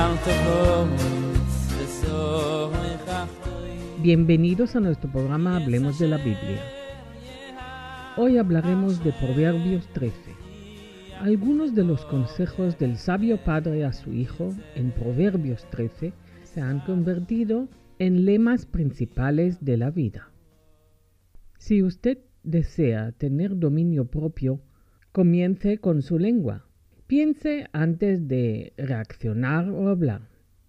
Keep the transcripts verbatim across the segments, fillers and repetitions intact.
Bienvenidos a nuestro programa Hablemos de la Biblia. Hoy hablaremos de Proverbios trece. Algunos de los consejos del sabio padre a su hijo en Proverbios trece se han convertido en lemas principales de la vida. Si usted desea tener dominio propio, comience con su lengua. Piense antes de reaccionar o hablar.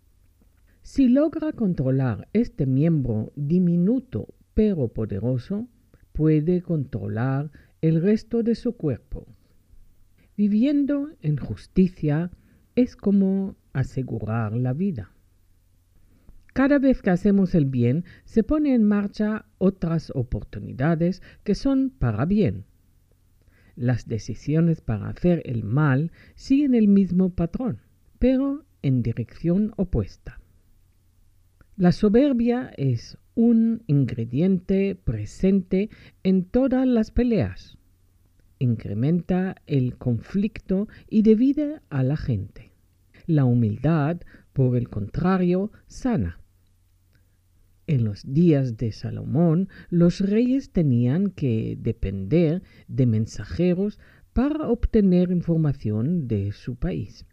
Si logra controlar este miembro diminuto pero poderoso, puede controlar el resto de su cuerpo. Viviendo en justicia es como asegurar la vida. Cada vez que hacemos el bien, se pone en marcha otras oportunidades que son para bien. Las decisiones para hacer el mal siguen el mismo patrón, pero en dirección opuesta. La soberbia es un ingrediente presente en todas las peleas. Incrementa el conflicto y divide a la gente. La humildad, por el contrario, sana. En los días de Salomón, los reyes tenían que depender de mensajeros para obtener información de su país.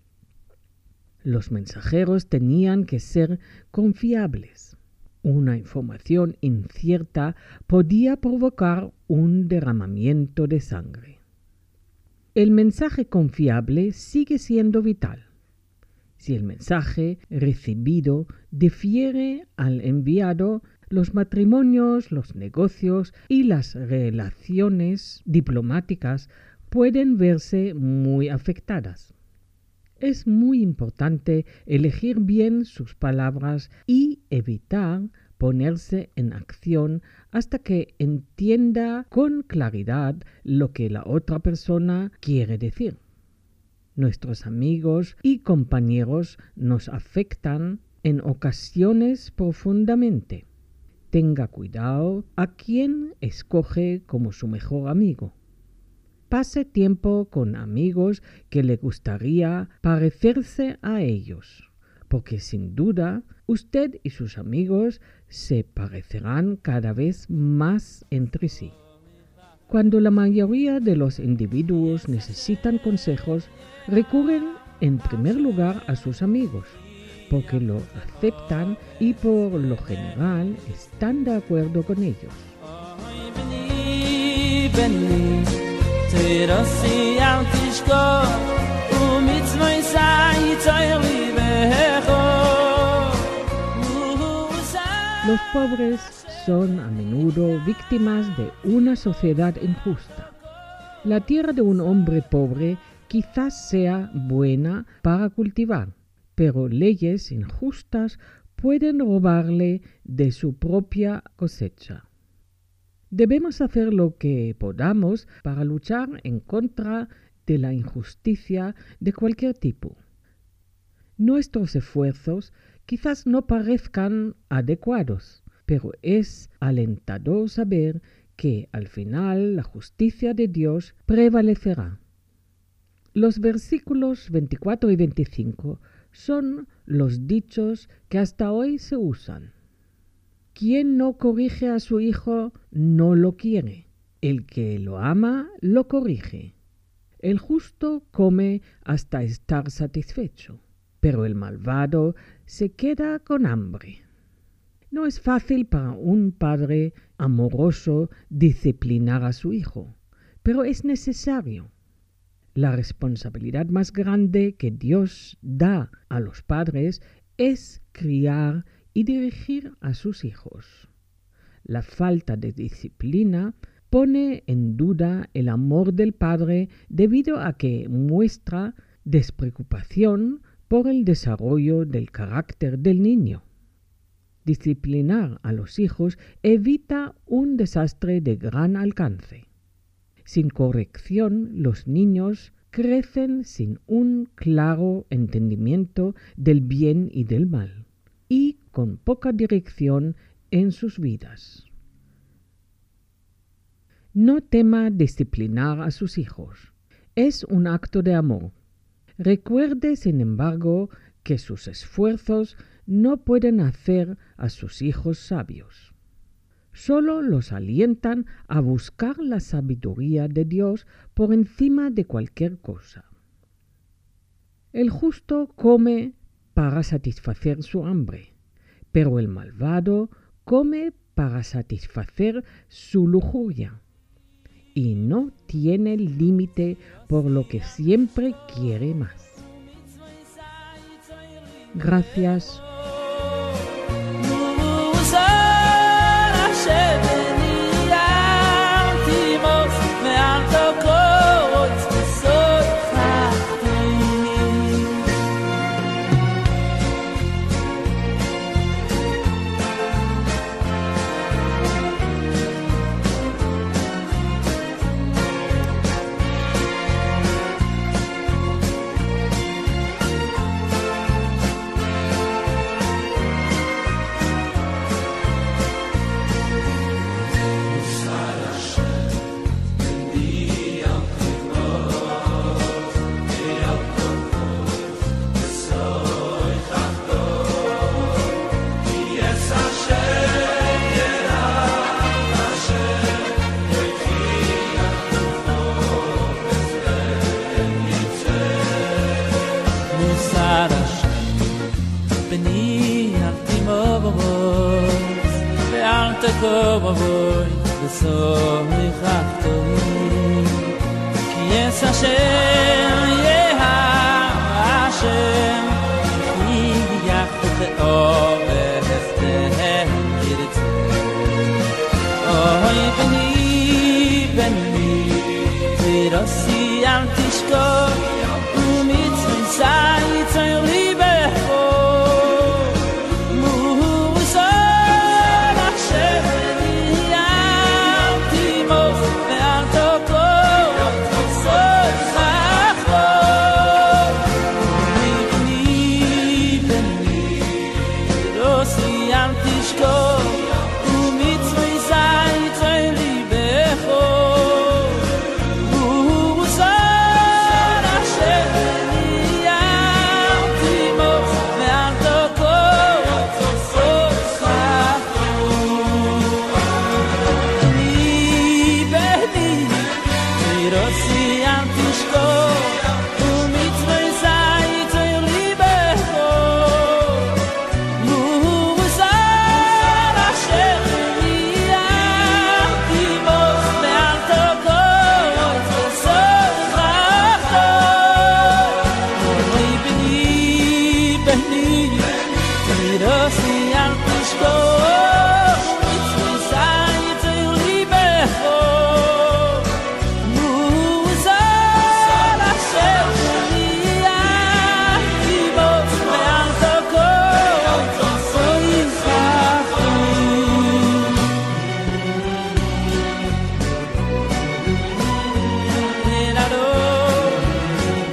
Los mensajeros tenían que ser confiables. Una información incierta podía provocar un derramamiento de sangre. El mensaje confiable sigue siendo vital. Si el mensaje recibido difiere al enviado, los matrimonios, los negocios y las relaciones diplomáticas pueden verse muy afectadas. Es muy importante elegir bien sus palabras y evitar ponerse en acción hasta que entienda con claridad lo que la otra persona quiere decir. Nuestros amigos y compañeros nos afectan en ocasiones profundamente. Tenga cuidado a quien escoge como su mejor amigo. Pase tiempo con amigos que le gustaría parecerse a ellos, porque sin duda usted y sus amigos se parecerán cada vez más entre sí. Cuando la mayoría de los individuos necesitan consejos, recurren en primer lugar a sus amigos, porque lo aceptan y por lo general están de acuerdo con ellos. Los pobres son a menudo víctimas de una sociedad injusta. La tierra de un hombre pobre quizás sea buena para cultivar, pero leyes injustas pueden robarle de su propia cosecha. Debemos hacer lo que podamos para luchar en contra de la injusticia de cualquier tipo. Nuestros esfuerzos quizás no parezcan adecuados, pero es alentador saber que al final la justicia de Dios prevalecerá. Los versículos veinticuatro y veinticinco son los dichos que hasta hoy se usan. Quien no corrige a su hijo no lo quiere. El que lo ama lo corrige. El justo come hasta estar satisfecho, pero el malvado se queda con hambre. No es fácil para un padre amoroso disciplinar a su hijo, pero es necesario. La responsabilidad más grande que Dios da a los padres es criar y dirigir a sus hijos. La falta de disciplina pone en duda el amor del padre debido a que muestra despreocupación por el desarrollo del carácter del niño. Disciplinar a los hijos evita un desastre de gran alcance. Sin corrección, los niños crecen sin un claro entendimiento del bien y del mal, y con poca dirección en sus vidas. No tema disciplinar a sus hijos. Es un acto de amor. Recuerde, sin embargo, que sus esfuerzos no pueden hacer a sus hijos sabios. Solo los alientan a buscar la sabiduría de Dios por encima de cualquier cosa. El justo come para satisfacer su hambre, pero el malvado come para satisfacer su lujuria y no tiene límite, por lo que siempre quiere más. Gracias. Como voy de soy jachtoim ki es Hashem yeha Hashem ki yachtot over heftem yitzeh oy beni beni virosi al tishko umitzvah sai tzoy libecho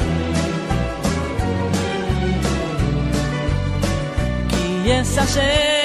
Hashem